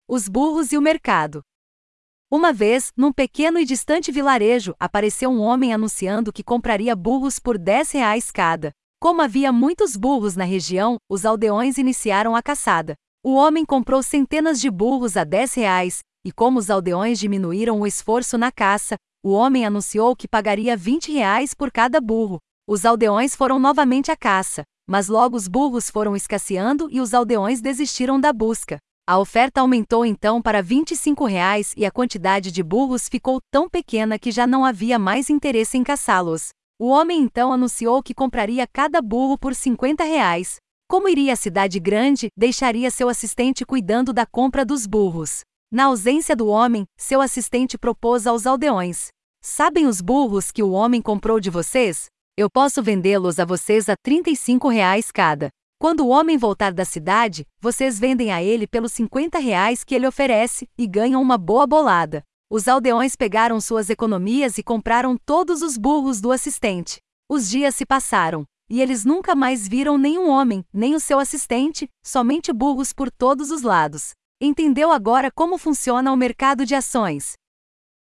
Os burros e o mercado. Uma vez, num pequeno e distante vilarejo, apareceu um homem anunciando que compraria burros por R$ 10 cada. Como havia muitos burros na região, os aldeões iniciaram a caçada. O homem comprou centenas de burros a R$ 10, e como os aldeões diminuíram o esforço na caça, o homem anunciou que pagaria R$ 20 por cada burro. Os aldeões foram novamente à caça, mas logo os burros foram escasseando e os aldeões desistiram da busca. A oferta aumentou então para R$ 25 e a quantidade de burros ficou tão pequena que já não havia mais interesse em caçá-los. O homem então anunciou que compraria cada burro por R$ 50. Como iria à cidade grande, deixaria seu assistente cuidando da compra dos burros. Na ausência do homem, seu assistente propôs aos aldeões: sabem os burros que o homem comprou de vocês? Eu posso vendê-los a vocês a R$ 35 cada. Quando o homem voltar da cidade, vocês vendem a ele pelos R$ 50 que ele oferece, e ganham uma boa bolada. Os aldeões pegaram suas economias e compraram todos os burros do assistente. Os dias se passaram, e eles nunca mais viram nenhum homem, nem o seu assistente, somente burros por todos os lados. Entendeu agora como funciona o mercado de ações?